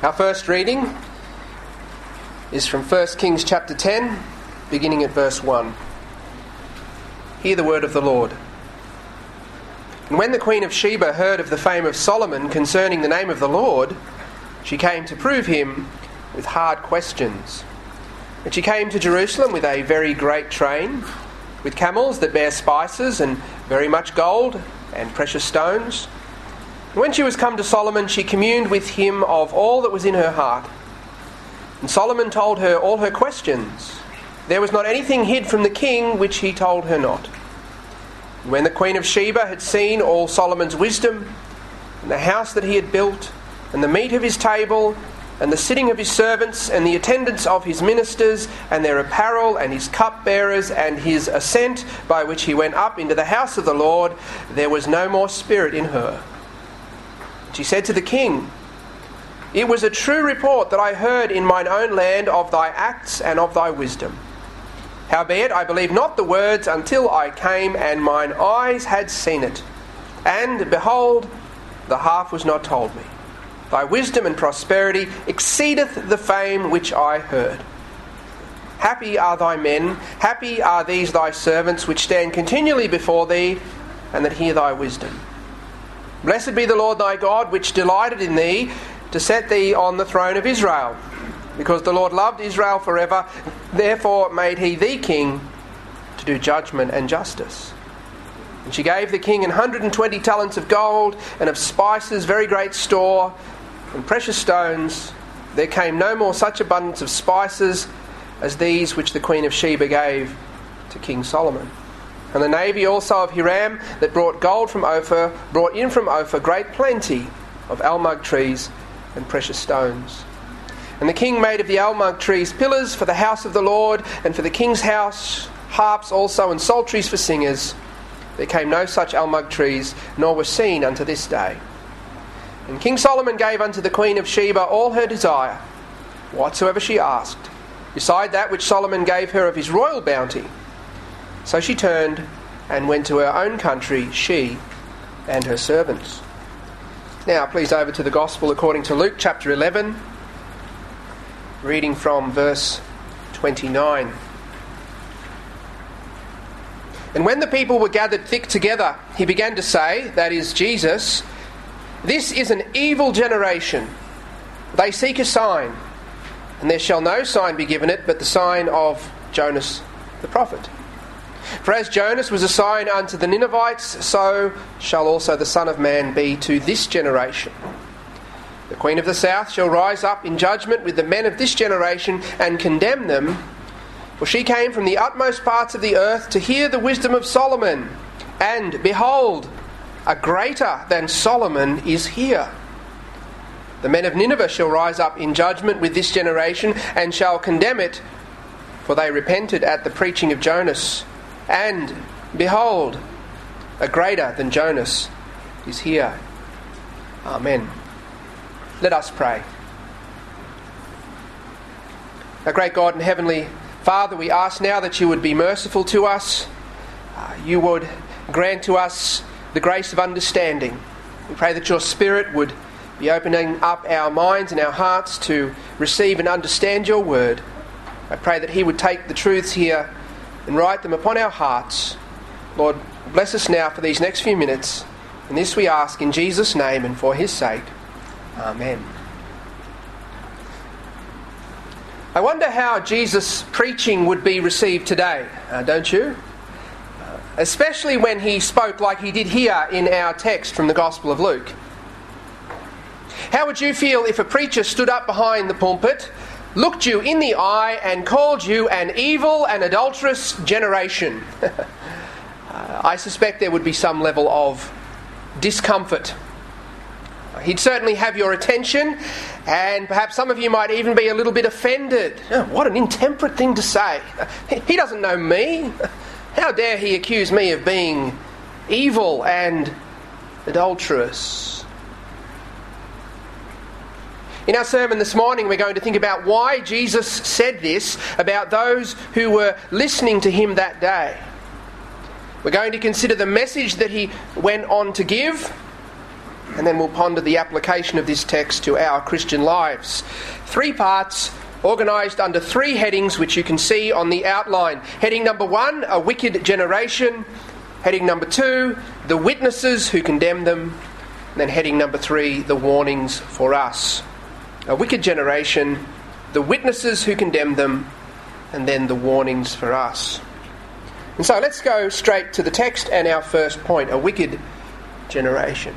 Our first reading is from 1 Kings chapter 10, beginning at verse 1. Hear the word of the Lord. And when the Queen of Sheba heard of the fame of Solomon concerning the name of the Lord, she came to prove him with hard questions. And she came to Jerusalem with a very great train, with camels that bear spices and very much gold and precious stones. And when she was come to Solomon, she communed with him of all that was in her heart. And Solomon told her all her questions. There was not anything hid from the king which he told her not. And when the Queen of Sheba had seen all Solomon's wisdom, and the house that he had built, and the meat of his table, and the sitting of his servants, and the attendance of his ministers, and their apparel, and his cupbearers, and his ascent by which he went up into the house of the Lord, there was no more spirit in her. She said to the king, It was a true report that I heard in mine own land of thy acts and of thy wisdom. Howbeit I believed not the words until I came, and mine eyes had seen it. And behold, the half was not told me. Thy wisdom and prosperity exceedeth the fame which I heard. Happy are thy men, happy are these thy servants, which stand continually before thee, and that hear thy wisdom. Blessed be the Lord thy God, which delighted in thee, to set thee on the throne of Israel. Because the Lord loved Israel forever, therefore made he thee king, to do judgment and justice. And she gave the king 120 talents of gold, and of spices very great store, and precious stones. There came no more such abundance of spices as these which the Queen of Sheba gave to King Solomon. And the navy also of Hiram that brought gold from Ophir, brought in from Ophir great plenty of almug trees and precious stones. And the king made of the almug trees pillars for the house of the Lord, and for the king's house harps also and psalteries for singers. There came no such almug trees, nor were seen unto this day. And King Solomon gave unto the Queen of Sheba all her desire, whatsoever she asked, beside that which Solomon gave her of his royal bounty. So she turned and went to her own country, she and her servants. Now please over to the Gospel according to Luke chapter 11, reading from verse 29. And when the people were gathered thick together, he began to say, that is Jesus, This is an evil generation. They seek a sign, and there shall no sign be given it but the sign of Jonas the prophet. For as Jonas was a sign unto the Ninevites, so shall also the Son of Man be to this generation. The Queen of the South shall rise up in judgment with the men of this generation and condemn them, for she came from the utmost parts of the earth to hear the wisdom of Solomon. And behold, a greater than Solomon is here. The men of Nineveh shall rise up in judgment with this generation and shall condemn it, for they repented at the preaching of Jonas. And behold, a greater than Jonas is here. Amen. Let us pray. Our great God and Heavenly Father, we ask now that you would be merciful to us. You would grant to us the grace of understanding. We pray that your Spirit would be opening up our minds and our hearts to receive and understand your word. I pray that he would take the truths here and write them upon our hearts. Lord, bless us now for these next few minutes. And this we ask in Jesus' name and for his sake. Amen. I wonder how Jesus' preaching would be received today, don't you? Especially when he spoke like he did here in our text from the Gospel of Luke. How would you feel if a preacher stood up behind the pulpit, looked you in the eye and called you an evil and adulterous generation? I suspect there would be some level of discomfort. He'd certainly have your attention, and perhaps some of you might even be a little bit offended. Oh, what an intemperate thing to say. He doesn't know me. How dare he accuse me of being evil and adulterous? In our sermon this morning, we're going to think about why Jesus said this about those who were listening to him that day. We're going to consider the message that he went on to give. and then we'll ponder the application of this text to our Christian lives. 3 parts, organised under 3 headings, which you can see on the outline. Heading number 1, a wicked generation. Heading number 2, the witnesses who condemn them. And then heading number 3, the warnings for us. A wicked generation, the witnesses who condemn them, and then the warnings for us. And so let's go straight to the text and our first point, a wicked generation.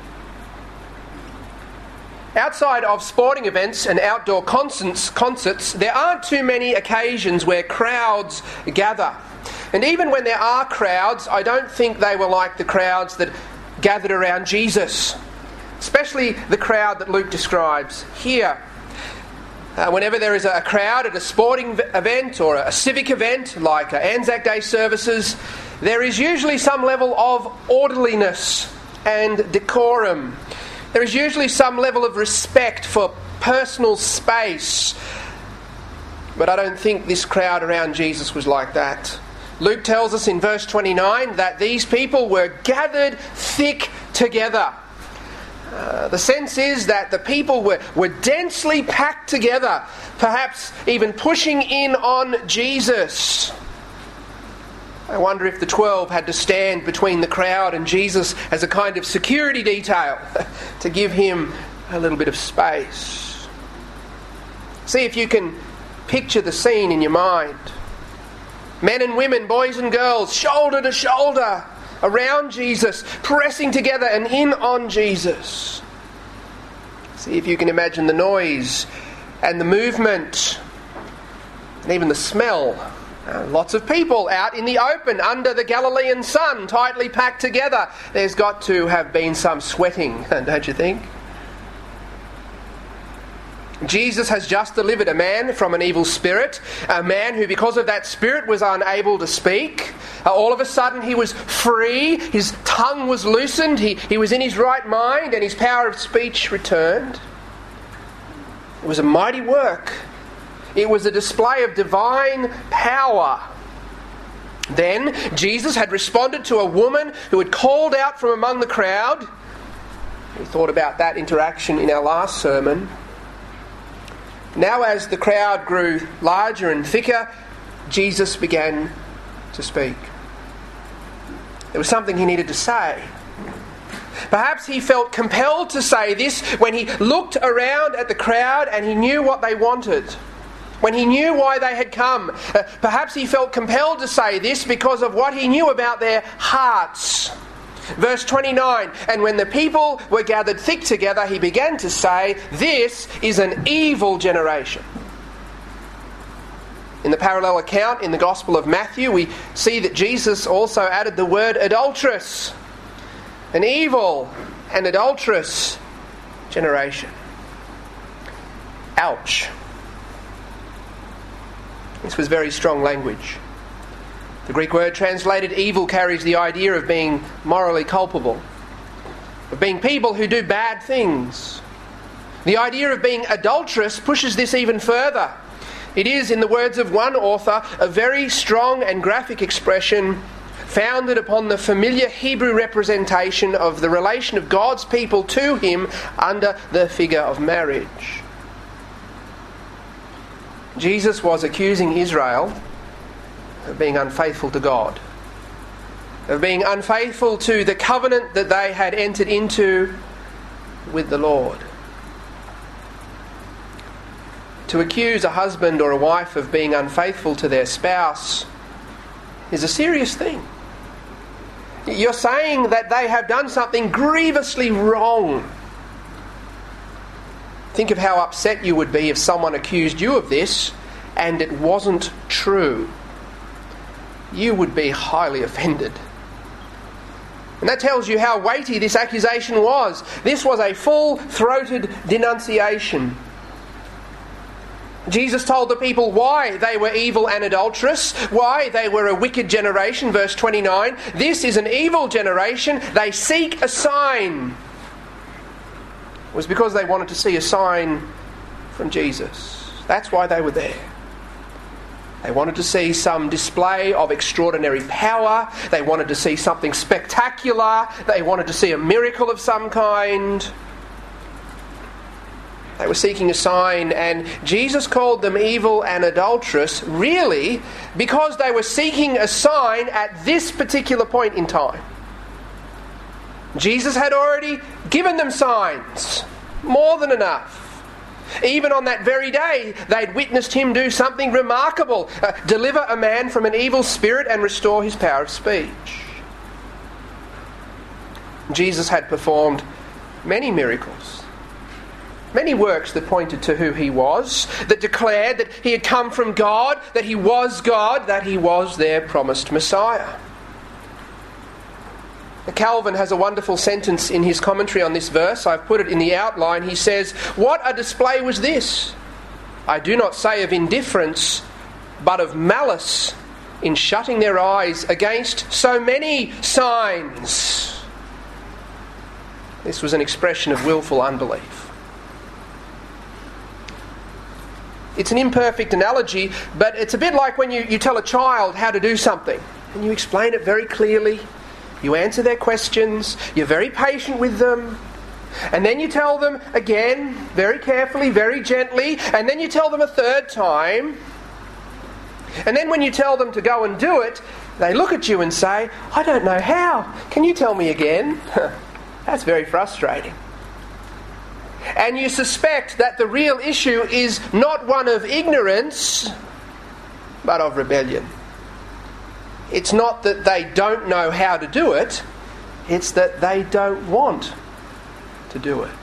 Outside of sporting events and outdoor concerts, there aren't too many occasions where crowds gather. And even when there are crowds, I don't think they were like the crowds that gathered around Jesus, especially the crowd that Luke describes here. Whenever there is a crowd at a sporting event or a civic event like Anzac Day services, there is usually some level of orderliness and decorum. There is usually some level of respect for personal space. But I don't think this crowd around Jesus was like that. Luke tells us in verse 29 that these people were gathered thick together. The sense is that the people were densely packed together, perhaps even pushing in on Jesus. I wonder if the 12 had to stand between the crowd and Jesus as a kind of security detail to give him a little bit of space. See if you can picture the scene in your mind. Men and women, boys and girls, shoulder to shoulder around Jesus, pressing together and in on Jesus. See if you can imagine the noise and the movement and even the smell. Lots of people out in the open under the Galilean sun, tightly packed together. There's got to have been some sweating, don't you think? Jesus has just delivered a man from an evil spirit, a man who because of that spirit was unable to speak. All of a sudden he was free, his tongue was loosened, he was in his right mind and his power of speech returned. It was a mighty work. It was a display of divine power. Then Jesus had responded to a woman who had called out from among the crowd. We thought about that interaction in our last sermon. Now as the crowd grew larger and thicker, Jesus began to speak. There was something he needed to say. Perhaps he felt compelled to say this when he looked around at the crowd and he knew what they wanted. When he knew why they had come. Perhaps he felt compelled to say this because of what he knew about their hearts. Verse 29, and when the people were gathered thick together, he began to say, "This is an evil generation." In the parallel account in the Gospel of Matthew, we see that Jesus also added the word adulterous. An evil and adulterous generation. Ouch. This was very strong language. The Greek word translated evil carries the idea of being morally culpable, of being people who do bad things. The idea of being adulterous pushes this even further. It is, in the words of one author, a very strong and graphic expression founded upon the familiar Hebrew representation of the relation of God's people to him under the figure of marriage. Jesus was accusing Israel of being unfaithful to God, of being unfaithful to the covenant that they had entered into with the Lord. To accuse a husband or a wife of being unfaithful to their spouse is a serious thing. You're saying that they have done something grievously wrong. Think of how upset you would be if someone accused you of this and it wasn't true. You would be highly offended. And that tells you how weighty this accusation was. This was a full-throated denunciation. Jesus told the people why they were evil and adulterous, why they were a wicked generation, verse 29. This is an evil generation. They seek a sign. It was because they wanted to see a sign from Jesus. That's why they were there. They wanted to see some display of extraordinary power. They wanted to see something spectacular. They wanted to see a miracle of some kind. They were seeking a sign, and Jesus called them evil and adulterous, really, because they were seeking a sign at this particular point in time. Jesus had already given them signs, more than enough. Even on that very day, they'd witnessed him do something remarkable, deliver a man from an evil spirit and restore his power of speech. Jesus had performed many miracles, many works that pointed to who he was, that declared that he had come from God, that he was God, that he was their promised Messiah. Calvin has a wonderful sentence in his commentary on this verse. I've put it in the outline. He says, "What a display was this? I do not say of indifference, but of malice in shutting their eyes against so many signs." This was an expression of willful unbelief. It's an imperfect analogy, but it's a bit like when you tell a child how to do something, and you explain it very clearly. You answer their questions, you're very patient with them, and then you tell them again, very carefully, very gently, and then you tell them a third time, and then when you tell them to go and do it, they look at you and say, "I don't know how. Can you tell me again?" That's very frustrating. And you suspect that the real issue is not one of ignorance, but of rebellion. It's not that they don't know how to do it, it's that they don't want to do it.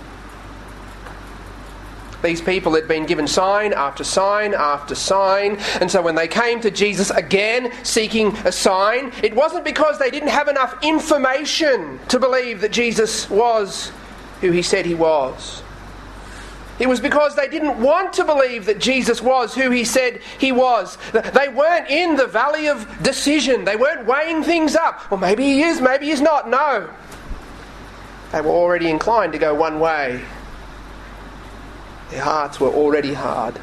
These people had been given sign after sign after sign, and so when they came to Jesus again seeking a sign, it wasn't because they didn't have enough information to believe that Jesus was who he said he was. It was because they didn't want to believe that Jesus was who he said he was. They weren't in the valley of decision. They weren't weighing things up. Well, maybe he is, maybe he's not. No. They were already inclined to go one way. Their hearts were already hard.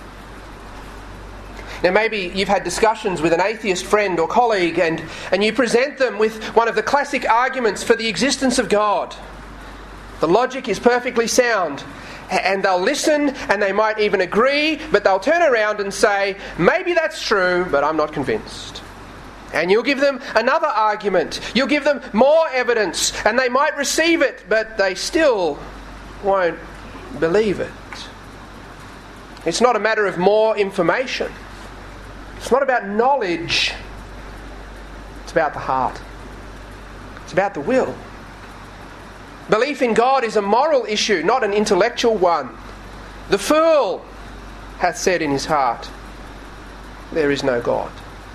Now maybe you've had discussions with an atheist friend or colleague and you present them with one of the classic arguments for the existence of God. The logic is perfectly sound. And they'll listen and they might even agree, but they'll turn around and say, "Maybe that's true, but I'm not convinced." And you'll give them another argument. You'll give them more evidence and they might receive it, but they still won't believe it. It's not a matter of more information. It's not about knowledge. It's about the heart. It's about the will. Belief in God is a moral issue, not an intellectual one. The fool hath said in his heart, "There is no God."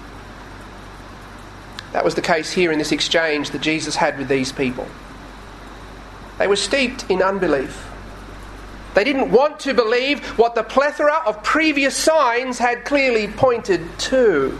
That was the case here in this exchange that Jesus had with these people. They were steeped in unbelief. They didn't want to believe what the plethora of previous signs had clearly pointed to.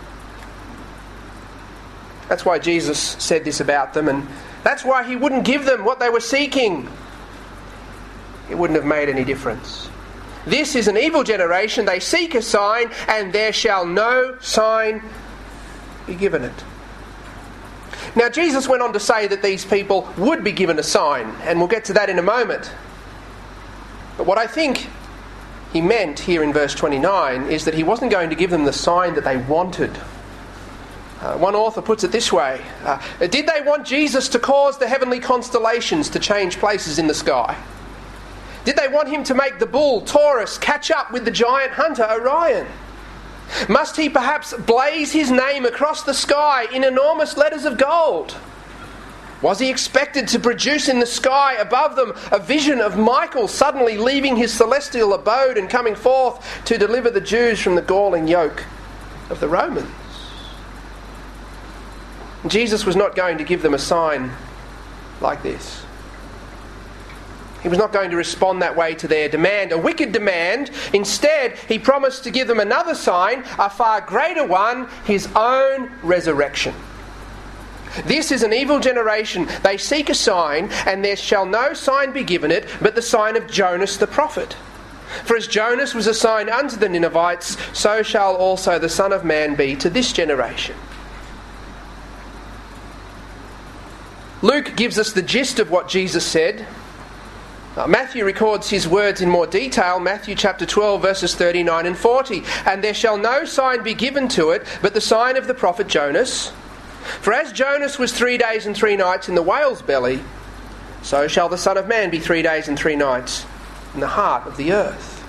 That's why Jesus said this about them, and that's why he wouldn't give them what they were seeking. It wouldn't have made any difference. This is an evil generation. They seek a sign, and there shall no sign be given it. Now, Jesus went on to say that these people would be given a sign, and we'll get to that in a moment. But what I think he meant here in verse 29 is that he wasn't going to give them the sign that they wanted. One author puts it this way. Did they want Jesus to cause the heavenly constellations to change places in the sky? Did they want him to make the bull, Taurus, catch up with the giant hunter, Orion? Must he perhaps blaze his name across the sky in enormous letters of gold? Was he expected to produce in the sky above them a vision of Michael suddenly leaving his celestial abode and coming forth to deliver the Jews from the galling yoke of the Romans? Jesus was not going to give them a sign like this. He was not going to respond that way to their demand, a wicked demand. Instead, he promised to give them another sign, a far greater one, his own resurrection. This is an evil generation. They seek a sign, and there shall no sign be given it but the sign of Jonas the prophet. For as Jonas was a sign unto the Ninevites, so shall also the Son of Man be to this generation. Luke gives us the gist of what Jesus said. Matthew records his words in more detail. Matthew chapter 12 verses 39 and 40. And there shall no sign be given to it, but the sign of the prophet Jonas. For as Jonas was 3 days and 3 nights in the whale's belly, so shall the Son of Man be 3 days and 3 nights in the heart of the earth.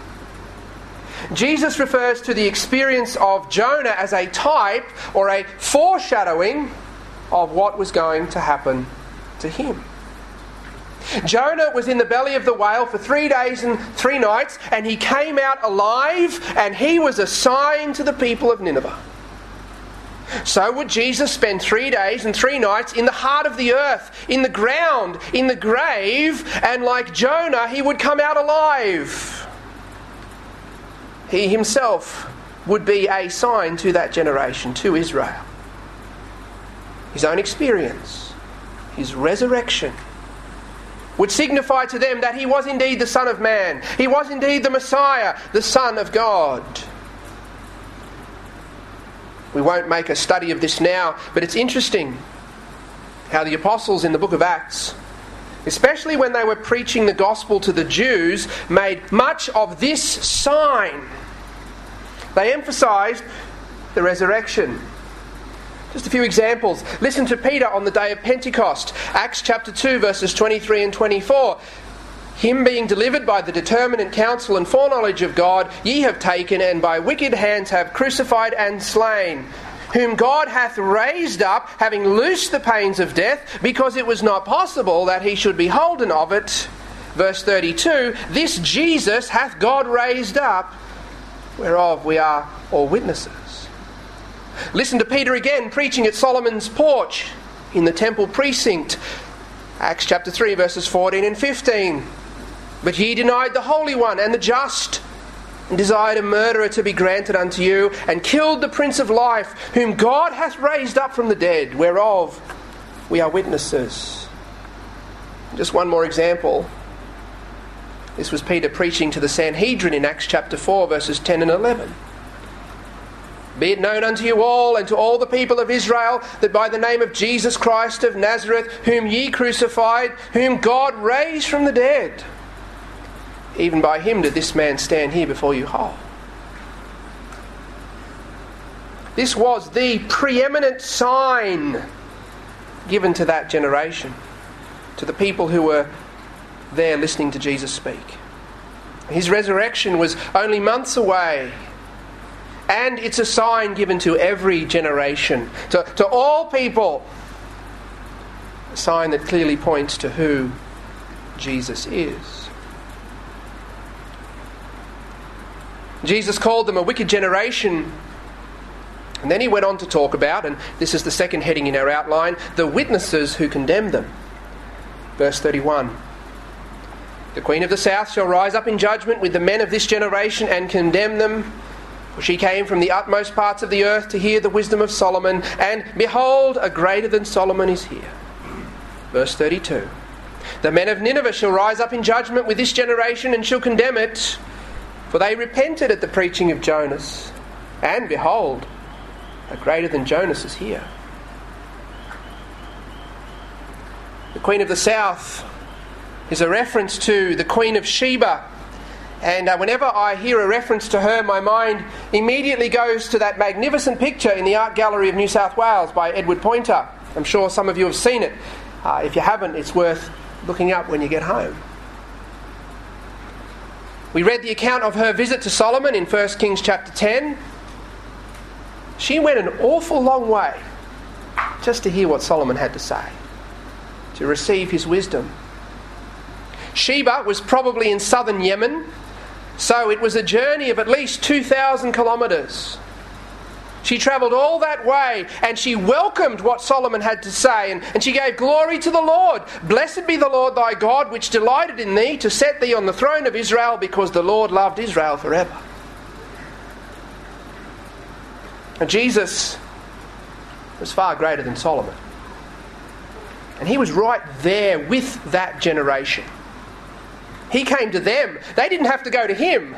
Jesus refers to the experience of Jonah as a type or a foreshadowing of what was going to happen to him. Jonah was in the belly of the whale for 3 days and 3 nights, and he came out alive, and he was a sign to the people of Nineveh. So would Jesus spend 3 days and 3 nights in the heart of the earth, in the ground, in the grave, and like Jonah, he would come out alive. He himself would be a sign to that generation, to Israel. His own experience, his resurrection, would signify to them that he was indeed the Son of Man. He was indeed the Messiah, the Son of God. We won't make a study of this now, but it's interesting how the apostles in the book of Acts, especially when they were preaching the gospel to the Jews, made much of this sign. They emphasised the resurrection. Just a few examples. Listen to Peter on the day of Pentecost. Acts chapter 2 verses 23 and 24. Him being delivered by the determinate counsel and foreknowledge of God, ye have taken, and by wicked hands have crucified and slain, whom God hath raised up, having loosed the pains of death, because it was not possible that he should be holden of it. Verse 32, this Jesus hath God raised up, whereof we are all witnesses. Listen to Peter again, preaching at Solomon's porch in the temple precinct. Acts chapter 3 verses 14 and 15. But ye denied the Holy One and the just, and desired a murderer to be granted unto you, and killed the Prince of Life, whom God hath raised up from the dead, whereof we are witnesses. Just one more example. This was Peter preaching to the Sanhedrin in Acts chapter 4 verses 10 and 11. Be it known unto you all and to all the people of Israel that by the name of Jesus Christ of Nazareth, whom ye crucified, whom God raised from the dead, even by him did this man stand here before you whole. This was the preeminent sign given to that generation, to the people who were there listening to Jesus speak. His resurrection was only months away. And it's a sign given to every generation, to all people. A sign that clearly points to who Jesus is. Jesus called them a wicked generation. And then he went on to talk about, and this is the second heading in our outline, the witnesses who condemned them. Verse 31. The Queen of the South shall rise up in judgment with the men of this generation and condemn them. For she came from the utmost parts of the earth to hear the wisdom of Solomon, and behold, a greater than Solomon is here. Verse 32. The men of Nineveh shall rise up in judgment with this generation and shall condemn it, for they repented at the preaching of Jonas, and behold, a greater than Jonas is here. The Queen of the South is a reference to the Queen of Sheba. And whenever I hear a reference to her, my mind immediately goes to that magnificent picture in the Art Gallery of New South Wales by Edward Poynter. I'm sure some of you have seen it. If you haven't, it's worth looking up when you get home. We read the account of her visit to Solomon in 1 Kings chapter 10. She went an awful long way just to hear what Solomon had to say, to receive his wisdom. Sheba was probably in southern Yemen, so it was a journey of at least 2,000 kilometres. She travelled all that way, and she welcomed what Solomon had to say, and she gave glory to the Lord. Blessed be the Lord thy God, which delighted in thee to set thee on the throne of Israel, because the Lord loved Israel forever. And Jesus was far greater than Solomon. And he was right there with that generation. He came to them. They didn't have to go to him.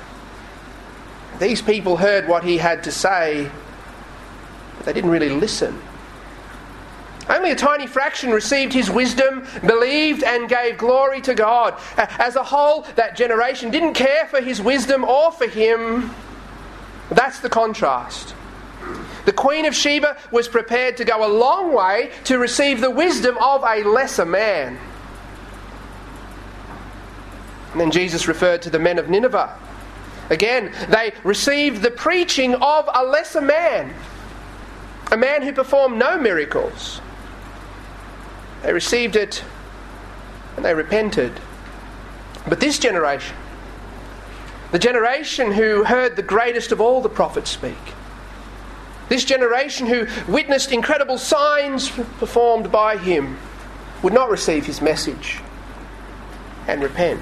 These people heard what he had to say, but they didn't really listen. Only a tiny fraction received his wisdom, believed and gave glory to God. As a whole, that generation didn't care for his wisdom or for him. That's the contrast. The Queen of Sheba was prepared to go a long way to receive the wisdom of a lesser man. And then Jesus referred to the men of Nineveh. Again, they received the preaching of a lesser man, a man who performed no miracles. They received it and they repented. But this generation, the generation who heard the greatest of all the prophets speak, this generation who witnessed incredible signs performed by him, would not receive his message and repent.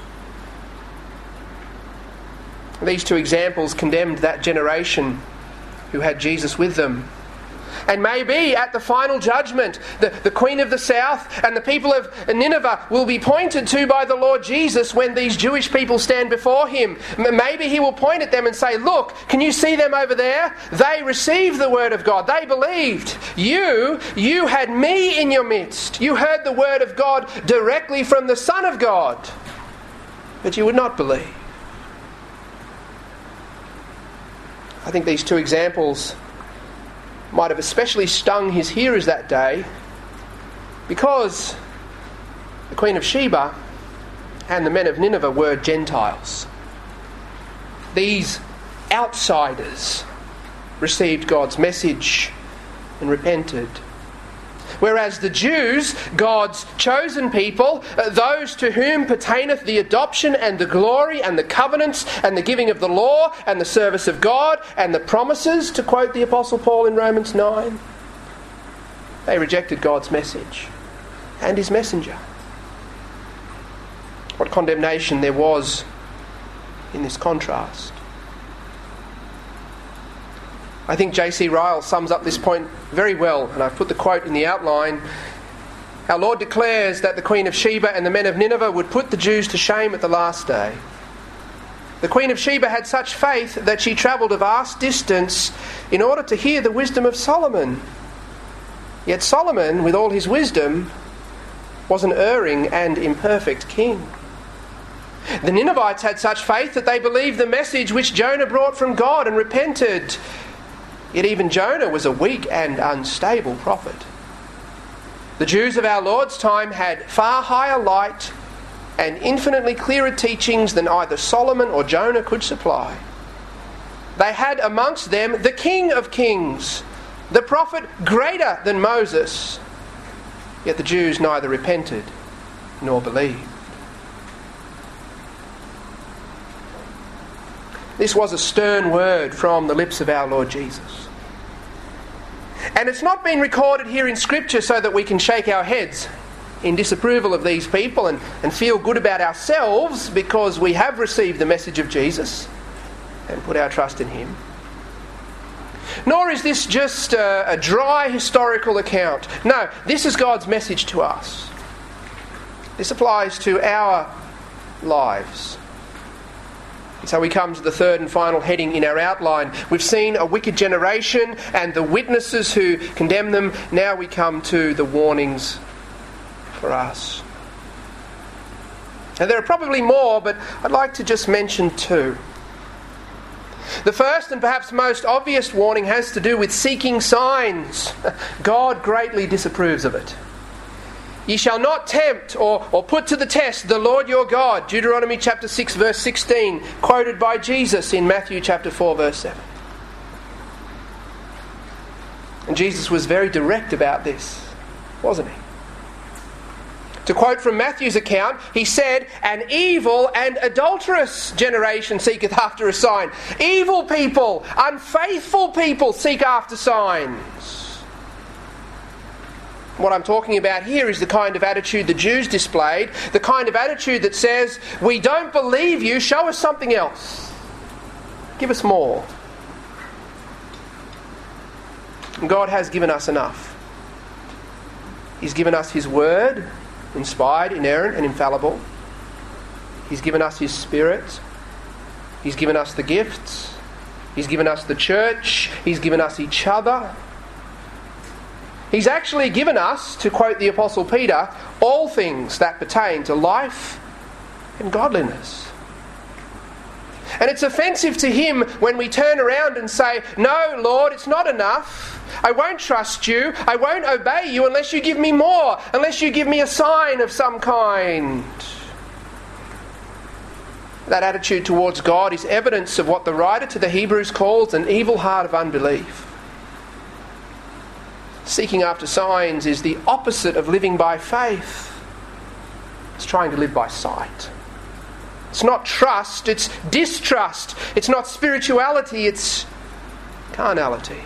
These two examples condemned that generation who had Jesus with them. And maybe at the final judgment, the Queen of the South and the people of Nineveh will be pointed to by the Lord Jesus when these Jewish people stand before him. Maybe he will point at them and say, look, can you see them over there? They received the word of God. They believed. You had me in your midst. You heard the word of God directly from the Son of God. But you would not believe. I think these two examples might have especially stung his hearers that day because the Queen of Sheba and the men of Nineveh were Gentiles. These outsiders received God's message and repented. Whereas the Jews, God's chosen people, those to whom pertaineth the adoption and the glory and the covenants and the giving of the law and the service of God and the promises, to quote the Apostle Paul in Romans 9, they rejected God's message and his messenger. What condemnation there was in this contrast. I think J.C. Ryle sums up this point very well, and I've put the quote in the outline. Our Lord declares that the Queen of Sheba and the men of Nineveh would put the Jews to shame at the last day. The Queen of Sheba had such faith that she travelled a vast distance in order to hear the wisdom of Solomon. Yet Solomon, with all his wisdom, was an erring and imperfect king. The Ninevites had such faith that they believed the message which Jonah brought from God and repented. Yet even Jonah was a weak and unstable prophet. The Jews of our Lord's time had far higher light and infinitely clearer teachings than either Solomon or Jonah could supply. They had amongst them the King of Kings, the prophet greater than Moses. Yet the Jews neither repented nor believed. This was a stern word from the lips of our Lord Jesus. And it's not been recorded here in Scripture so that we can shake our heads in disapproval of these people and feel good about ourselves because we have received the message of Jesus and put our trust in him. Nor is this just a dry historical account. No, this is God's message to us. This applies to our lives. So we come to the third and final heading in our outline. We've seen a wicked generation and the witnesses who condemn them. Now we come to the warnings for us. And there are probably more, but I'd like to just mention two. The first and perhaps most obvious warning has to do with seeking signs. God greatly disapproves of it. Ye shall not tempt or put to the test the Lord your God. Deuteronomy chapter 6 verse 16, quoted by Jesus in Matthew chapter 4 verse 7. And Jesus was very direct about this, wasn't he? To quote from Matthew's account, he said, "An evil and adulterous generation seeketh after a sign." Evil people, unfaithful people seek after signs. What I'm talking about here is the kind of attitude the Jews displayed, the kind of attitude that says, "We don't believe you, show us something else. Give us more." And God has given us enough. He's given us his word, inspired, inerrant and infallible. He's given us His Spirit. He's given us the gifts. He's given us the church. He's given us each other. He's actually given us, to quote the Apostle Peter, all things that pertain to life and godliness. And it's offensive to Him when we turn around and say, "No, Lord, it's not enough. I won't trust you. I won't obey you unless you give me more, unless you give me a sign of some kind." That attitude towards God is evidence of what the writer to the Hebrews calls an evil heart of unbelief. Seeking after signs is the opposite of living by faith. It's trying to live by sight. It's not trust, it's distrust. It's not spirituality, it's carnality.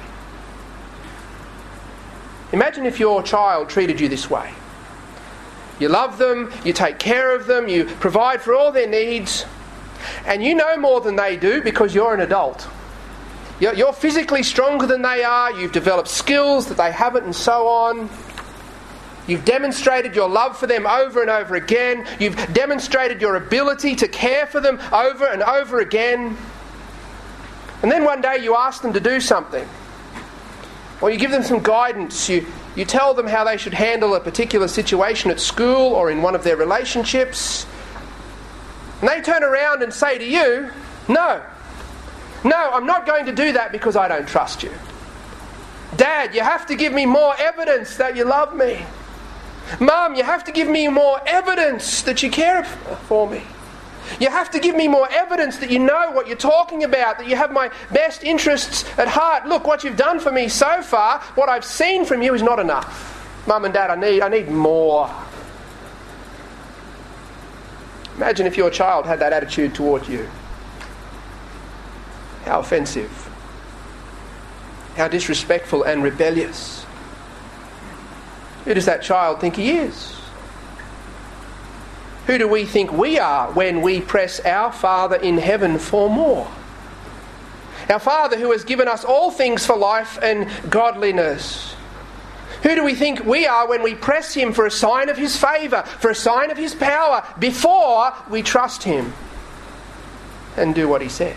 Imagine if your child treated you this way. You love them, you take care of them, you provide for all their needs, and you know more than they do because you're an adult. You're physically stronger than they are, you've developed skills that they haven't, and so on. You've demonstrated your love for them over and over again. You've demonstrated your ability to care for them over and over again. And then one day you ask them to do something. Or you give them some guidance. You tell them how they should handle a particular situation at school or in one of their relationships. And they turn around and say to you, No, I'm not going to do that because I don't trust you. Dad, you have to give me more evidence that you love me. Mum, you have to give me more evidence that you care for me. You have to give me more evidence that you know what you're talking about, that you have my best interests at heart. Look, what you've done for me so far, what I've seen from you is not enough. Mum and Dad, I need more. Imagine if your child had that attitude toward you. How offensive. How disrespectful and rebellious. Who does that child think he is? Who do we think we are when we press our Father in heaven for more? Our Father who has given us all things for life and godliness. Who do we think we are when we press Him for a sign of His favour, for a sign of His power, before we trust Him and do what He says?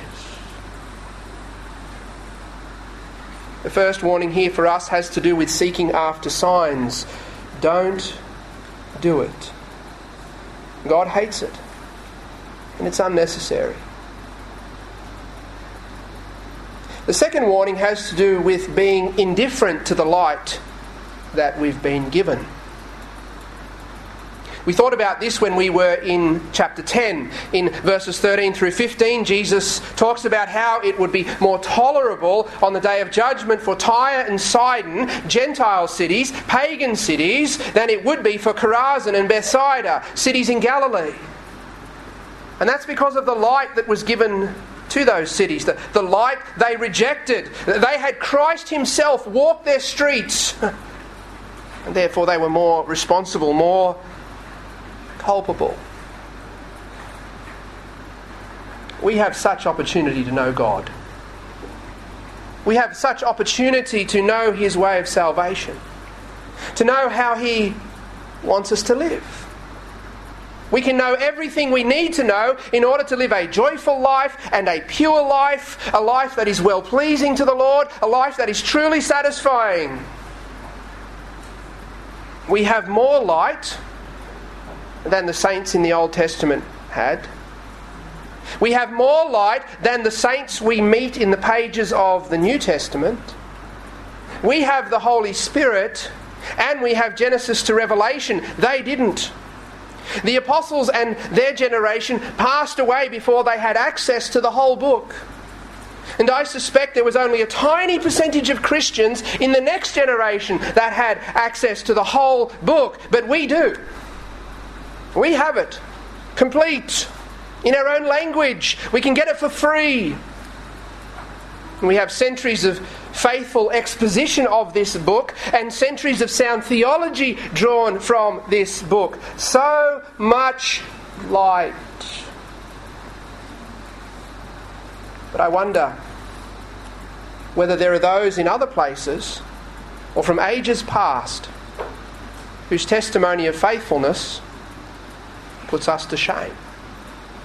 The first warning here for us has to do with seeking after signs. Don't do it. God hates it. And it's unnecessary. The second warning has to do with being indifferent to the light that we've been given. We thought about this when we were in chapter 10. In verses 13 through 15, Jesus talks about how it would be more tolerable on the day of judgment for Tyre and Sidon, Gentile cities, pagan cities, than it would be for Chorazin and Bethsaida, cities in Galilee. And that's because of the light that was given to those cities, the light they rejected. They had Christ Himself walk their streets, and therefore they were more responsible, more culpable. We have such opportunity to know God. We have such opportunity to know His way of salvation, to know how He wants us to live. We can know everything we need to know in order to live a joyful life and a pure life, a life that is well-pleasing to the Lord, a life that is truly satisfying. We have more light than the saints in the Old Testament had. We have more light than the saints we meet in the pages of the New Testament. We have the Holy Spirit, and we have Genesis to Revelation. They didn't. The apostles and their generation passed away before they had access to the whole book. And I suspect there was only a tiny percentage of Christians in the next generation that had access to the whole book. But we do. We have it, complete, in our own language. We can get it for free. And we have centuries of faithful exposition of this book and centuries of sound theology drawn from this book. So much light. But I wonder whether there are those in other places or from ages past whose testimony of faithfulness puts us to shame.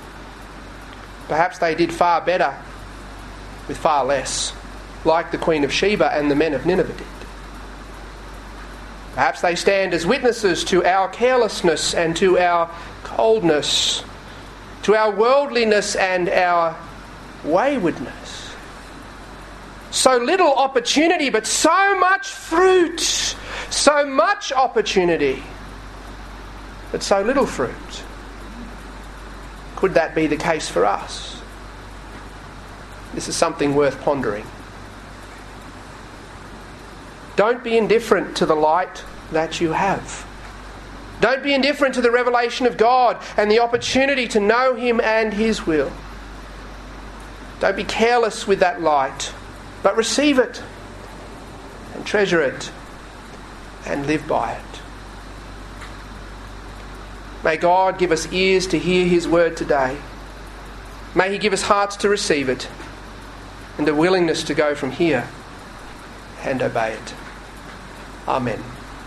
Perhaps they did far better with far less, like the Queen of Sheba and the men of Nineveh did. Perhaps they stand as witnesses to our carelessness and to our coldness, to our worldliness and our waywardness. So little opportunity, but so much fruit. So much opportunity, but so little fruit. Could that be the case for us? This is something worth pondering. Don't be indifferent to the light that you have. Don't be indifferent to the revelation of God and the opportunity to know Him and His will. Don't be careless with that light, but receive it and treasure it and live by it. May God give us ears to hear His word today. May He give us hearts to receive it and a willingness to go from here and obey it. Amen.